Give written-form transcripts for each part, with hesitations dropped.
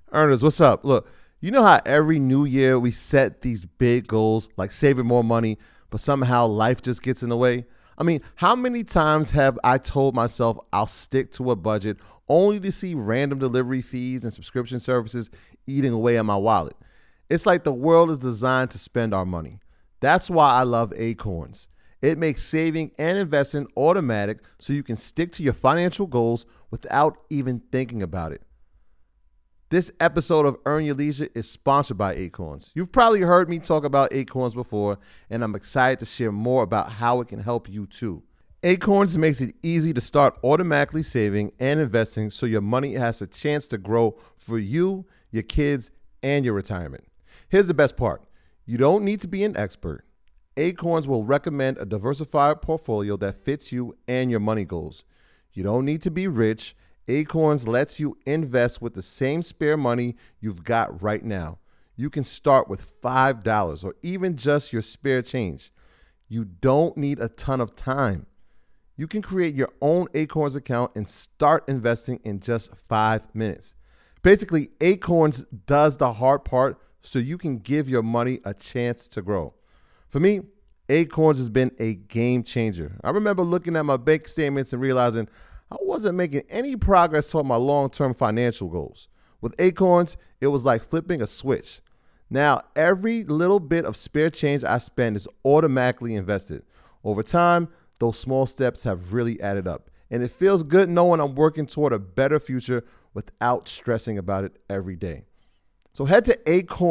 Earners, what's up? Look, you know how every new year we set these big goals like saving more money, but somehow life just gets in the way? I mean, how many times have I told myself I'll stick to a budget only to see random delivery fees and subscription services eating away at my wallet? It's like the world is designed to spend our money. That's why I love Acorns. It makes saving and investing automatic so you can stick to your financial goals without even thinking about it. This episode of Earn Your Leisure is sponsored by Acorns. You've probably heard me talk about Acorns before, and I'm excited to share more about how it can help you too. Acorns makes it easy to start automatically saving and investing so your money has a chance to grow for you, your kids, and your retirement. Here's the best part. You don't need to be an expert. Acorns will recommend a diversified portfolio that fits you and your money goals. You don't need to be rich. Acorns lets you invest with the same spare money you've got right now. You can start with $5 or even just your spare change. You don't need a ton of time. You can create your own Acorns account and start investing in just 5 minutes. Basically, Acorns does the hard part so you can give your money a chance to grow. For me, Acorns has been a game changer. I remember looking at my bank statements and realizing I wasn't making any progress toward my long-term financial goals. With Acorns, it was like flipping a switch. Now, every little bit of spare change I spend is automatically invested. Over time, those small steps have really added up. And it feels good knowing I'm working toward a better future without stressing about it every day. So head to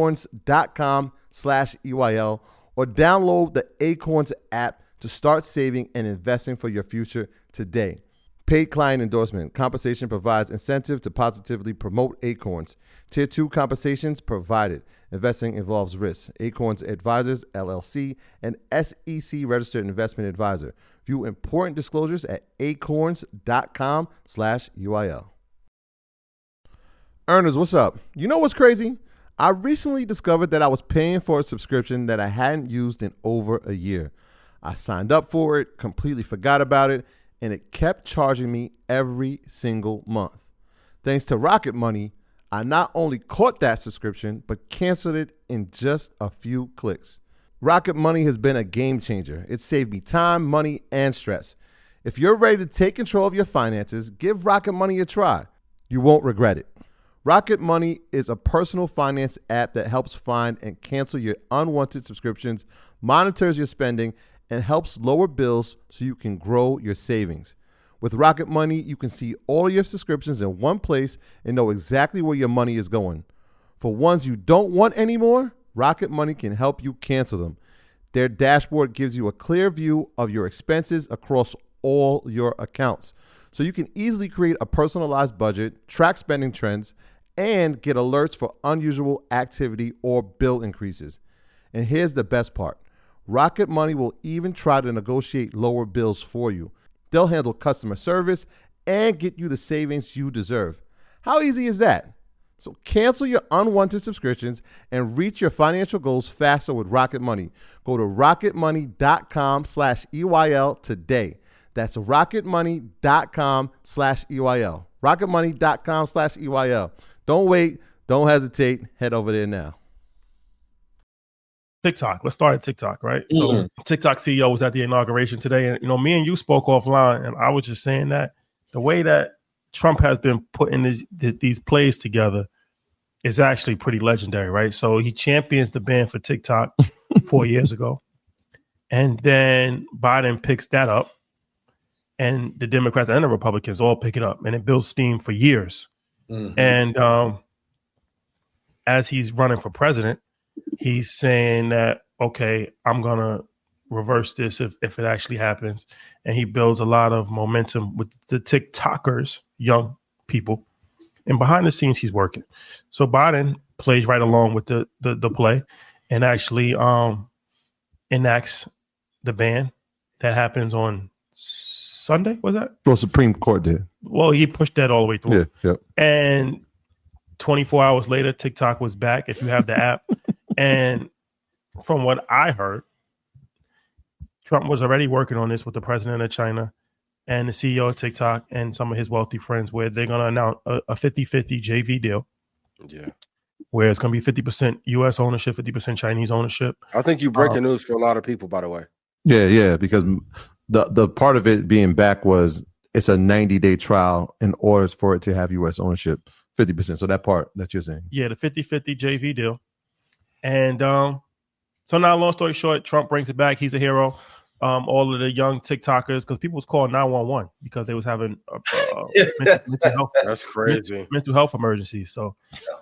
acorns.com/EYL or download the Acorns app to start saving and investing for your future today. Paid client endorsement. Compensation provides incentive to positively promote Acorns. Tier 2 compensations provided. Investing involves risk. Acorns Advisors, LLC, and SEC registered investment advisor. View important disclosures at acorns.com/UIL. Earners, what's up? You know what's crazy? I recently discovered that I was paying for a subscription that I hadn't used in over a year. I signed up for it, completely forgot about it, and it kept charging me every single month. Thanks to Rocket Money, I not only caught that subscription, but canceled it in just a few clicks. Rocket Money has been a game changer. It saved me time, money, and stress. If you're ready to take control of your finances, give Rocket Money a try. You won't regret it. Rocket Money is a personal finance app that helps find and cancel your unwanted subscriptions, monitors your spending, and helps lower bills so you can grow your savings. With Rocket Money, you can see all your subscriptions in one place and know exactly where your money is going. For ones you don't want anymore, Rocket Money can help you cancel them. Their dashboard gives you a clear view of your expenses across all your accounts, so you can easily create a personalized budget, track spending trends, and get alerts for unusual activity or bill increases. And here's the best part. Rocket Money will even try to negotiate lower bills for you. They'll handle customer service and get you the savings you deserve. How easy is that? So cancel your unwanted subscriptions and reach your financial goals faster with Rocket Money. Go to rocketmoney.com/EYL today. That's rocketmoney.com/EYL. rocketmoney.com/EYL. Don't wait. Don't hesitate. Head over there now. TikTok. Let's start at TikTok, right? So TikTok CEO was at the inauguration today. And, me and you spoke offline, and I was just saying that the way that Trump has been putting these plays together is actually pretty legendary, right? So he champions the ban for TikTok 4 years ago. And then Biden picks that up. And the Democrats and the Republicans all pick it up. And it builds steam for years. Mm-hmm. And as he's running for president, he's saying that, okay, I'm going to reverse this if it actually happens. And he builds a lot of momentum with the TikTokers, young people. And behind the scenes, he's working. So Biden plays right along with the play and actually enacts the ban that happens on Sunday, was that? Well, Supreme Court did. Well, he pushed that all the way through. Yeah. And 24 hours later, TikTok was back, if you have the app. And from what I heard, Trump was already working on this with the president of China and the CEO of TikTok and some of his wealthy friends, where they're going to announce a 50-50 JV deal Yeah. Where it's going to be 50% U.S. ownership, 50% Chinese ownership. I think you breaking news for a lot of people, by the way. Yeah, because the part of it being back was it's a 90-day trial in order for it to have U.S. ownership, 50%. So that part that you're saying. Yeah, the 50-50 JV deal. And so now, long story short, Trump brings it back. He's a hero. All of the young TikTokers, because people was calling 911 because they was having mental health emergencies. So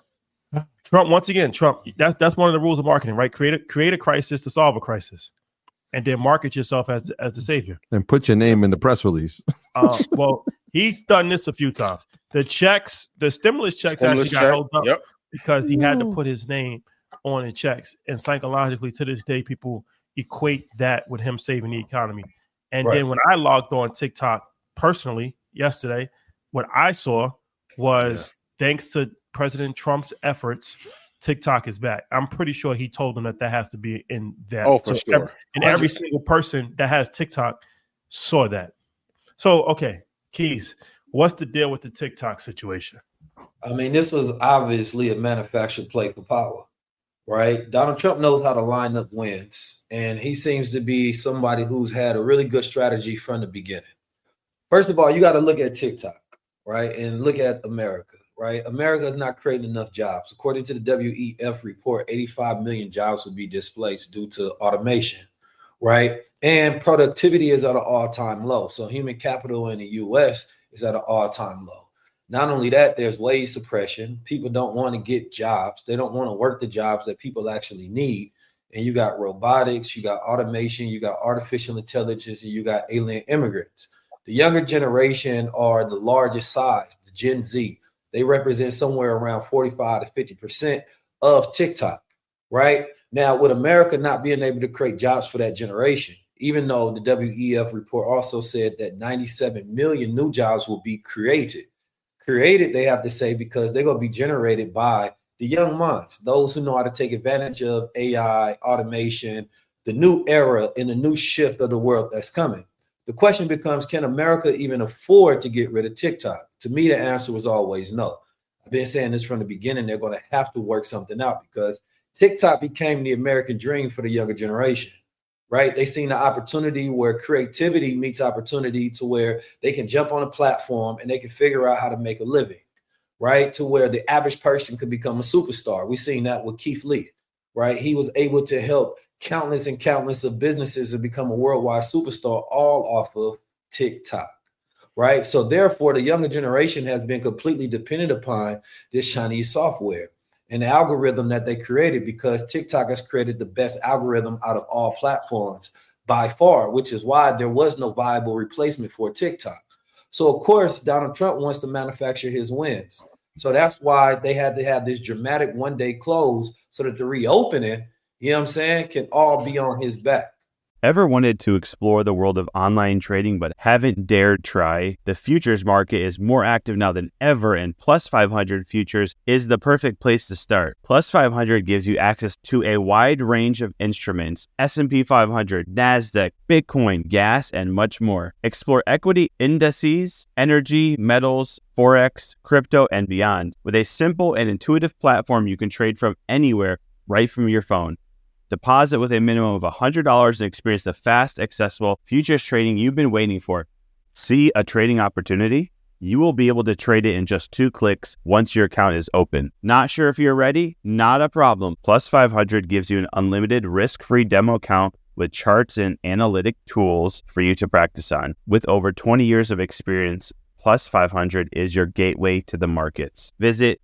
Trump, once again, that's one of the rules of marketing, right? Create a crisis to solve a crisis, and then market yourself as the savior. And put your name in the press release. Well, he's done this a few times. The stimulus checks actually got held up because he had to put his name on the checks. And psychologically, to this day, people equate that with him saving the economy. And then when I logged on TikTok personally yesterday, what I saw was thanks to President Trump's efforts, TikTok is back. I'm pretty sure he told them that has to be in that. Oh, for sure. Every single person that has TikTok saw that. So, okay, Keys, what's the deal with the TikTok situation? I mean, this was obviously a manufactured play for power, right? Donald Trump knows how to line up wins, and he seems to be somebody who's had a really good strategy from the beginning. First of all, you got to look at TikTok, right, and look at America, right? America is not creating enough jobs. According to the WEF report, 85 million jobs will be displaced due to automation, right? And productivity is at an all-time low. So human capital in the U.S. is at an all-time low. Not only that, there's wage suppression. People don't want to get jobs. They don't want to work the jobs that people actually need. And you got robotics, you got automation, you got artificial intelligence, and you got alien immigrants. The younger generation are the largest size, the Gen Z. They represent somewhere around 45 to 50% of TikTok, right? Now, with America not being able to create jobs for that generation, even though the WEF report also said that 97 million new jobs will be created. Created, they have to say, because they're going to be generated by the young minds, those who know how to take advantage of AI, automation, the new era and the new shift of the world that's coming. The question becomes, can America even afford to get rid of TikTok? To me, the answer was always no. I've been saying this from the beginning. They're going to have to work something out because TikTok became the American dream for the younger generation, right? They seen the opportunity where creativity meets opportunity to where they can jump on a platform and they can figure out how to make a living, right? To where the average person could become a superstar. We've seen that with Keith Lee, right? He was able to help countless and countless of businesses to become a worldwide superstar all off of TikTok, right? So therefore, the younger generation has been completely dependent upon this Chinese software and the algorithm that they created, because TikTok has created the best algorithm out of all platforms by far, which is why there was no viable replacement for TikTok. So, of course, Donald Trump wants to manufacture his wins. So that's why they had to have this dramatic one-day close so that the reopening, you know what I'm saying, can all be on his back. Ever wanted to explore the world of online trading but haven't dared try? The futures market is more active now than ever, and Plus 500 Futures is the perfect place to start. Plus 500 gives you access to a wide range of instruments: S&P 500, NASDAQ, Bitcoin, gas, and much more. Explore equity indices, energy, metals, Forex, crypto, and beyond. With a simple and intuitive platform, you can trade from anywhere, right from your phone. Deposit with a minimum of $100 and experience the fast, accessible futures trading you've been waiting for. See a trading opportunity? You will be able to trade it in just 2 clicks once your account is open. Not sure if you're ready? Not a problem. Plus 500 gives you an unlimited risk-free demo account with charts and analytic tools for you to practice on. With over 20 years of experience, Plus 500 is your gateway to the markets. Visit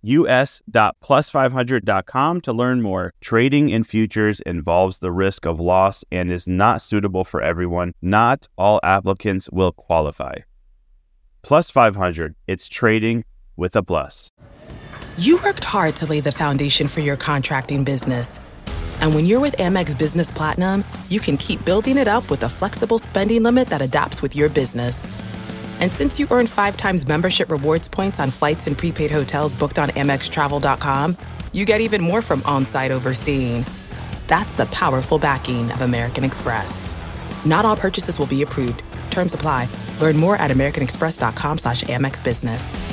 us.plus500.com to learn more. Trading in futures involves the risk of loss and is not suitable for everyone. Not all applicants will qualify. Plus 500, it's trading with a plus. You worked hard to lay the foundation for your contracting business. And when you're with Amex Business Platinum, you can keep building it up with a flexible spending limit that adapts with your business. And since you earn 5 times membership rewards points on flights and prepaid hotels booked on AmexTravel.com, you get even more from on-site overseeing. That's the powerful backing of American Express. Not all purchases will be approved. Terms apply. Learn more at americanexpress.com/Amex Business.